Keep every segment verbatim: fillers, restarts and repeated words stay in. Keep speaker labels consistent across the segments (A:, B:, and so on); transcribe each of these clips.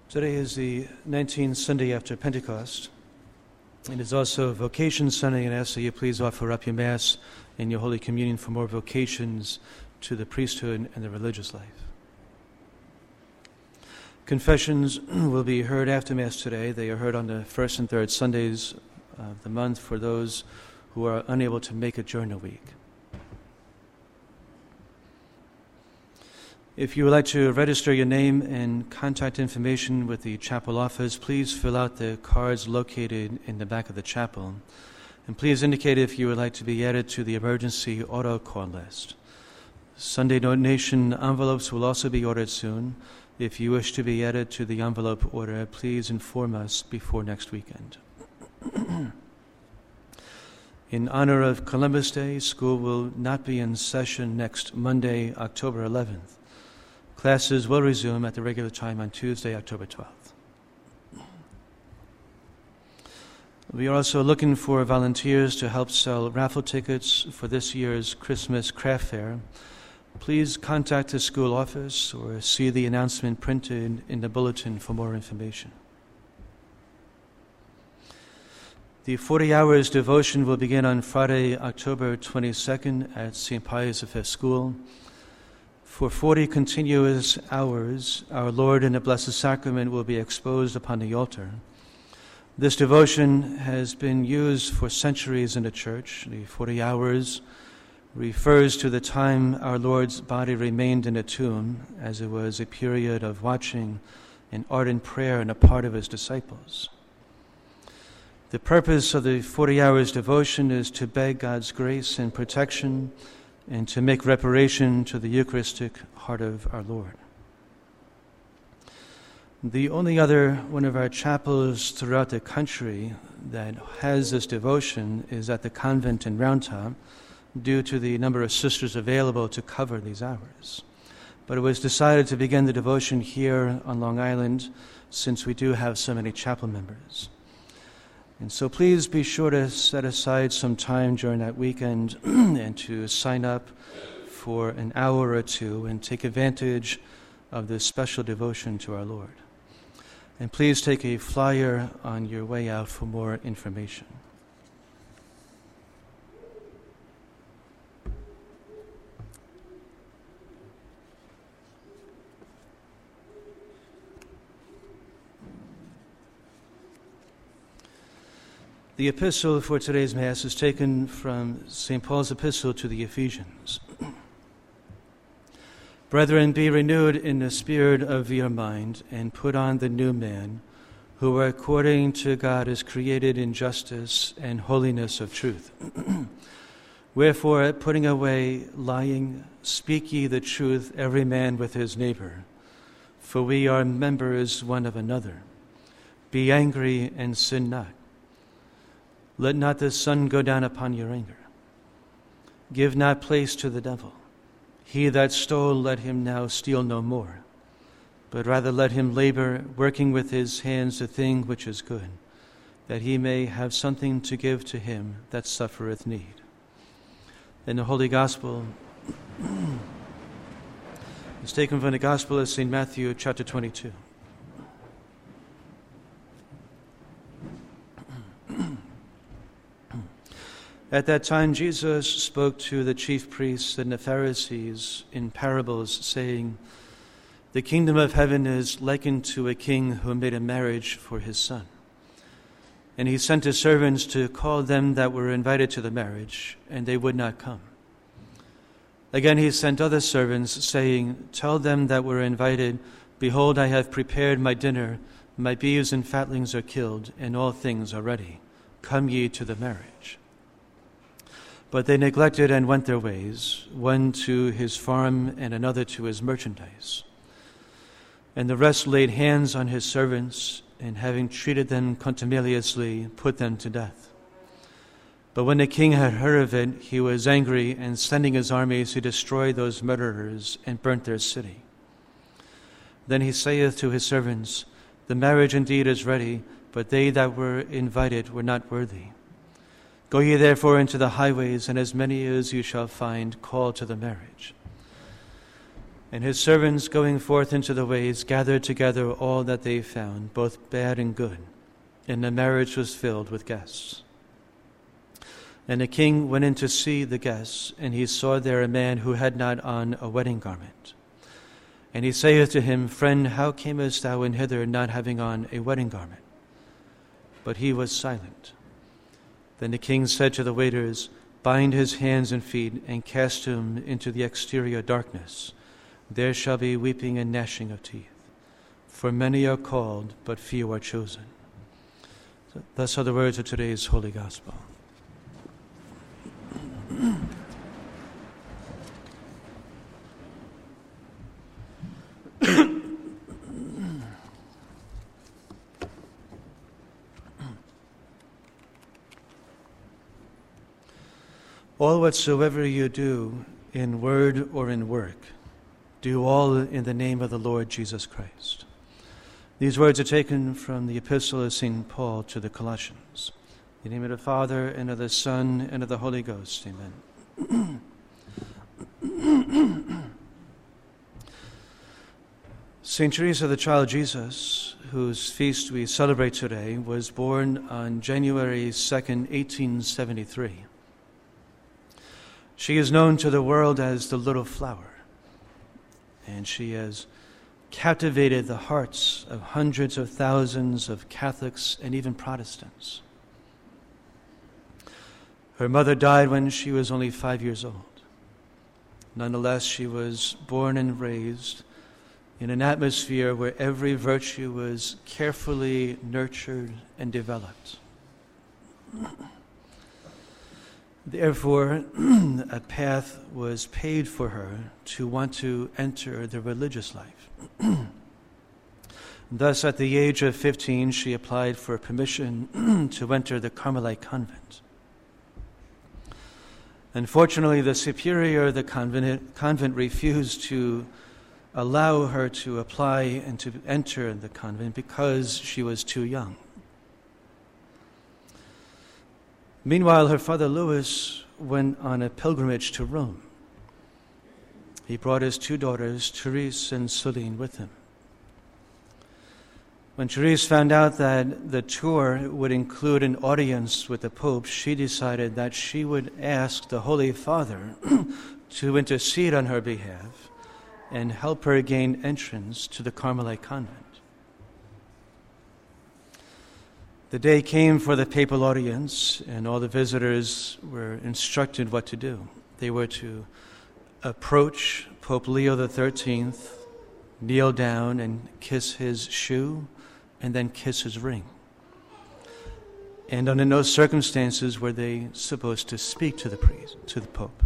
A: Today is the nineteenth Sunday after Pentecost. It is also Vocation Sunday, and I ask that you please offer up your Mass and your Holy Communion for more vocations to the priesthood and the religious life. Confessions will be heard after Mass today. They are heard on the first and third Sundays of the month for those who are unable to make it during the week. If you would like to register your name and contact information with the chapel office, please fill out the cards located in the back of the chapel. And please indicate if you would like to be added to the emergency auto call list. Sunday donation envelopes will also be ordered soon. If you wish to be added to the envelope order, please inform us before next weekend. In honor of Columbus Day, school will not be in session next Monday, October eleventh. Classes will resume at the regular time on Tuesday, October twelfth. We are also looking for volunteers to help sell raffle tickets for this year's Christmas craft fair. Please contact the school office or see the announcement printed in the bulletin for more information. The forty hours devotion will begin on Friday, October twenty-second at Saint Pius the Fifth School. For forty continuous hours, our Lord in the Blessed Sacrament will be exposed upon the altar. This devotion has been used for centuries in the Church. The forty hours refers to the time our Lord's body remained in the tomb, as it was a period of watching and ardent prayer on the part of his disciples. The purpose of the forty hours devotion is to beg God's grace and protection and to make reparation to the Eucharistic heart of our Lord. The only other one of our chapels throughout the country that has this devotion is at the convent in Round Top, due to the number of sisters available to cover these hours. But it was decided to begin the devotion here on Long Island, since we do have so many chapel members. And so please be sure to set aside some time during that weekend and to sign up for an hour or two and take advantage of this special devotion to our Lord. And please take a flyer on your way out for more information. The epistle for today's Mass is taken from Saint Paul's epistle to the Ephesians. Brethren, be renewed in the spirit of your mind, and put on the new man, who according to God is created in justice and holiness of truth. Wherefore, putting away lying, speak ye the truth, every man with his neighbor, for we are members one of another. Be angry and sin not. Let not the sun go down upon your anger. Give not place to the devil. He that stole, let him now steal no more, but rather let him labor, working with his hands the thing which is good, that he may have something to give to him that suffereth need. And the Holy Gospel is taken from the Gospel of Saint Matthew, chapter twenty-two. At that time, Jesus spoke to the chief priests and the Pharisees in parables, saying, The kingdom of heaven is likened to a king who made a marriage for his son. And he sent his servants to call them that were invited to the marriage, and they would not come. Again he sent other servants, saying, Tell them that were invited, Behold, I have prepared my dinner, my beeves and fatlings are killed, and all things are ready. Come ye to the marriage. But they neglected and went their ways, one to his farm and another to his merchandise. And the rest laid hands on his servants, and having treated them contumeliously, put them to death. But when the king had heard of it, he was angry, and sending his armies, he destroyed those murderers and burnt their city. Then he saith to his servants, The marriage indeed is ready, but they that were invited were not worthy. Go ye therefore into the highways, and as many as you shall find, call to the marriage. And his servants going forth into the ways gathered together all that they found, both bad and good, and the marriage was filled with guests. And the king went in to see the guests, and he saw there a man who had not on a wedding garment. And he saith to him, Friend, how camest thou in hither not having on a wedding garment? But he was silent. Then the king said to the waiters, Bind his hands and feet, and cast him into the exterior darkness. There shall be weeping and gnashing of teeth. For many are called, but few are chosen. So thus are the words of today's Holy Gospel. All whatsoever you do, in word or in work, do all in the name of the Lord Jesus Christ. These words are taken from the Epistle of Saint Paul to the Colossians. In the name of the Father, and of the Son, and of the Holy Ghost. Amen. Saint Teresa, the child Jesus, whose feast we celebrate today, was born on January second, eighteen seventy-three. She is known to the world as the Little Flower, and she has captivated the hearts of hundreds of thousands of Catholics and even Protestants. Her mother died when she was only five years old. Nonetheless, she was born and raised in an atmosphere where every virtue was carefully nurtured and developed. Therefore, a path was paved for her to want to enter the religious life. Thus, at the age of fifteen, she applied for permission to enter the Carmelite convent. Unfortunately, the superior of the convent, convent refused to allow her to apply and to enter the convent because she was too young. Meanwhile, her father Louis went on a pilgrimage to Rome. He brought his two daughters, Therese and Celine, with him. When Therese found out that the tour would include an audience with the Pope, she decided that she would ask the Holy Father to intercede on her behalf and help her gain entrance to the Carmelite convent. The day came for the papal audience, and all the visitors were instructed what to do. They were to approach Pope Leo the thirteenth, kneel down and kiss his shoe, and then kiss his ring. And under no circumstances were they supposed to speak to the priest, to the Pope.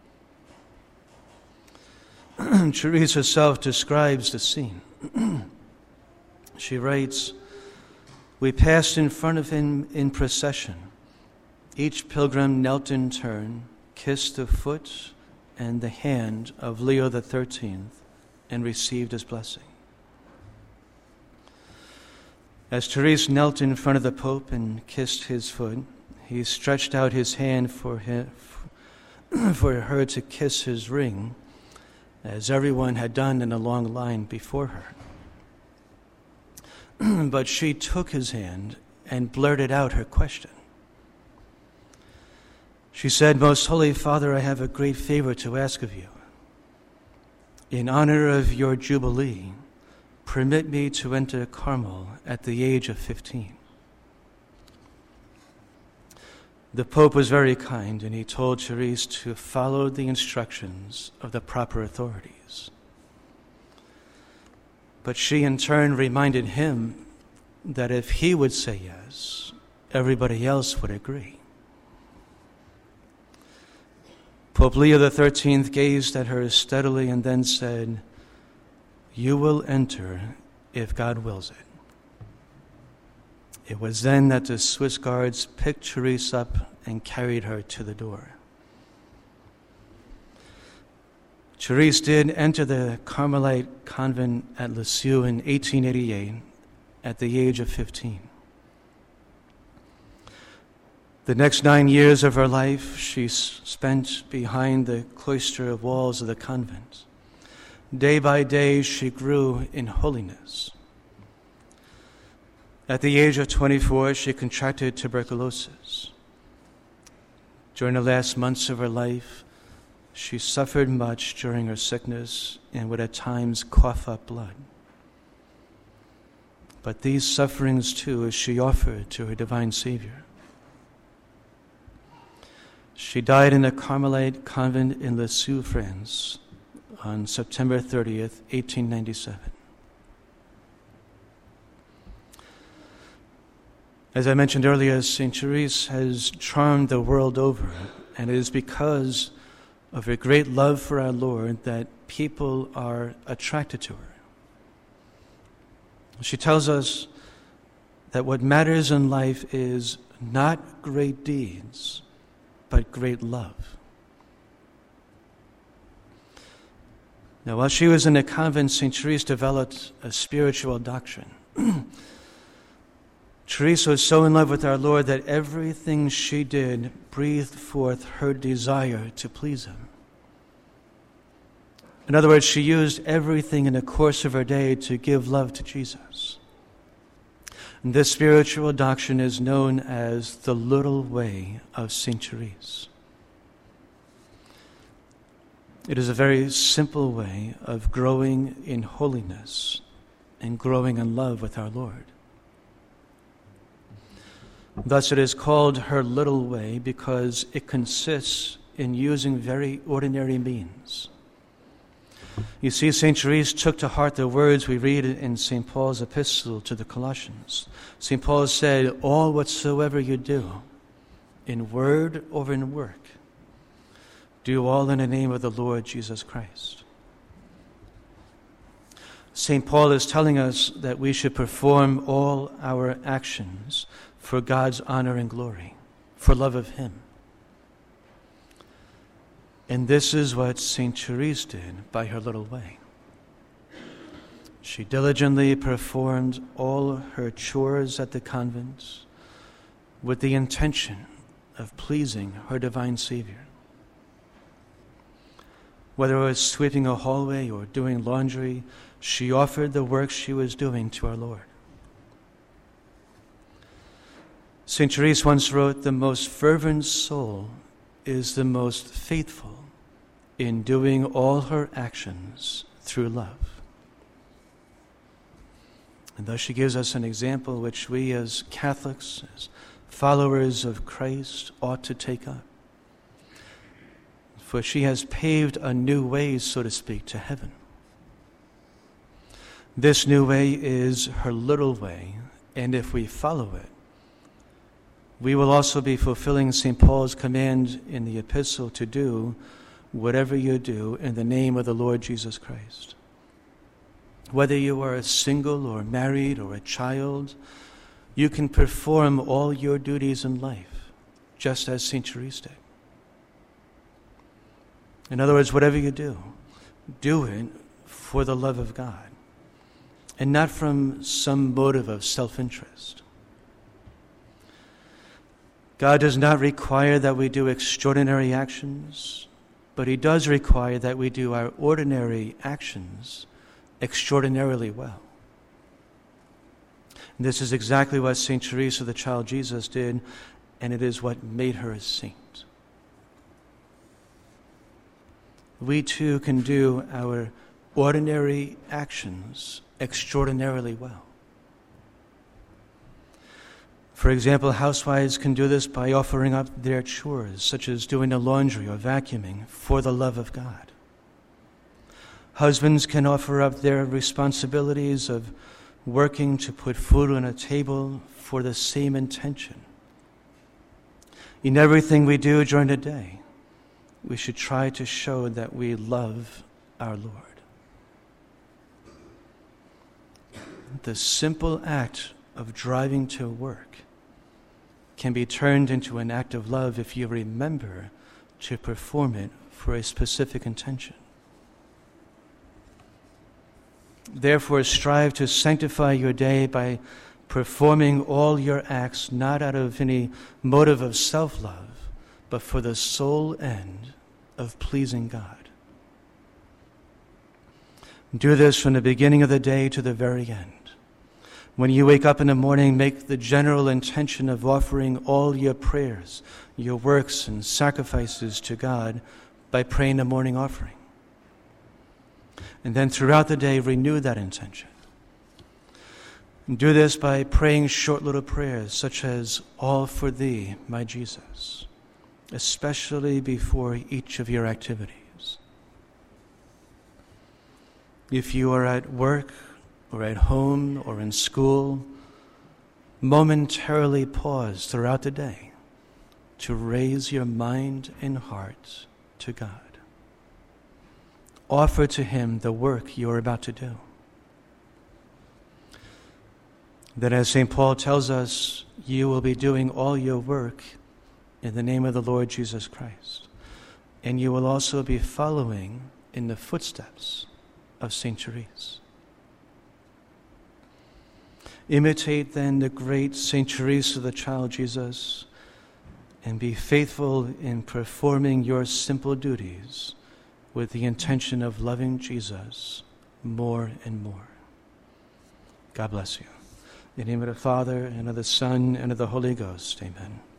A: Therese herself describes the scene. She writes, We passed in front of him in procession. Each pilgrim knelt in turn, kissed the foot and the hand of Leo the thirteenth, and received his blessing. As Therese knelt in front of the Pope and kissed his foot, he stretched out his hand for her, for her to kiss his ring, as everyone had done in a long line before her. But she took his hand and blurted out her question. She said, Most Holy Father, I have a great favor to ask of you. In honor of your Jubilee, permit me to enter Carmel at the age of fifteen. The Pope was very kind, and he told Therese to follow the instructions of the proper authorities. But she in turn reminded him that if he would say yes, everybody else would agree. Pope Leo the thirteenth gazed at her steadily and then said, You will enter if God wills it. It was then that the Swiss guards picked Therese up and carried her to the door. Therese did enter the Carmelite convent at Lisieux in eighteen eighty-eight at the age of fifteen. The next nine years of her life she spent behind the cloister walls of the convent, Day by day, she grew in holiness. At the age of twenty-four, she contracted tuberculosis. During the last months of her life, she suffered much during her sickness and would at times cough up blood. But these sufferings, too, she offered to her divine Savior. She died in a Carmelite convent in Lisieux, France, on September thirtieth, eighteen ninety-seven. As I mentioned earlier, Saint Therese has charmed the world over, and it is because of her great love for our Lord that people are attracted to her. She tells us that what matters in life is not great deeds, but great love. Now, while she was in a convent, Saint Therese developed a spiritual doctrine. Therese was so in love with our Lord that everything she did breathed forth her desire to please Him. In other words, she used everything in the course of her day to give love to Jesus. And this spiritual doctrine is known as the little way of Saint Therese. It is a very simple way of growing in holiness and growing in love with our Lord. Thus it is called her little way because it consists in using very ordinary means. You see, Saint Therese took to heart the words we read in Saint Paul's epistle to the Colossians. Saint Paul said, "All whatsoever you do, in word or in work, do all in the name of the Lord Jesus Christ." Saint Paul is telling us that we should perform all our actions for God's honor and glory, for love of Him. And this is what Saint Therese did by her little way. She diligently performed all her chores at the convent with the intention of pleasing her divine Savior. Whether it was sweeping a hallway or doing laundry, she offered the work she was doing to our Lord. Saint Therese once wrote, "The most fervent soul is the most faithful in doing all her actions through love." And thus she gives us an example which we as Catholics, as followers of Christ, ought to take up. For she has paved a new way, so to speak, to heaven. This new way is her little way, and if we follow it, we will also be fulfilling Saint Paul's command in the epistle to do whatever you do in the name of the Lord Jesus Christ. Whether you are single or married or a child, you can perform all your duties in life, just as Saint Therese did. In other words, whatever you do, do it for the love of God, and not from some motive of self-interest. God does not require that we do extraordinary actions, but He does require that we do our ordinary actions extraordinarily well. And this is exactly what Saint Teresa, the child Jesus, did, and it is what made her a saint. We too can do our ordinary actions extraordinarily well. For example, housewives can do this by offering up their chores, such as doing the laundry or vacuuming, for the love of God. Husbands can offer up their responsibilities of working to put food on a table for the same intention. In everything we do during the day, we should try to show that we love our Lord. The simple act of driving to work can be turned into an act of love if you remember to perform it for a specific intention. Therefore, strive to sanctify your day by performing all your acts not out of any motive of self-love, but for the sole end of pleasing God. Do this from the beginning of the day to the very end. When you wake up in the morning, make the general intention of offering all your prayers, your works and sacrifices to God by praying the morning offering. And then throughout the day, renew that intention. Do this by praying short little prayers such as, "All for thee, my Jesus," especially before each of your activities. If you are at work or at home or in school, momentarily pause throughout the day to raise your mind and heart to God. Offer to Him the work you are about to do. That as Saint Paul tells us, you will be doing all your work in the name of the Lord Jesus Christ. And you will also be following in the footsteps of Saint Therese. Imitate then the great Saint Therese of the Child Jesus and be faithful in performing your simple duties with the intention of loving Jesus more and more. God bless you. In the name of the Father, and of the Son, and of the Holy Ghost. Amen.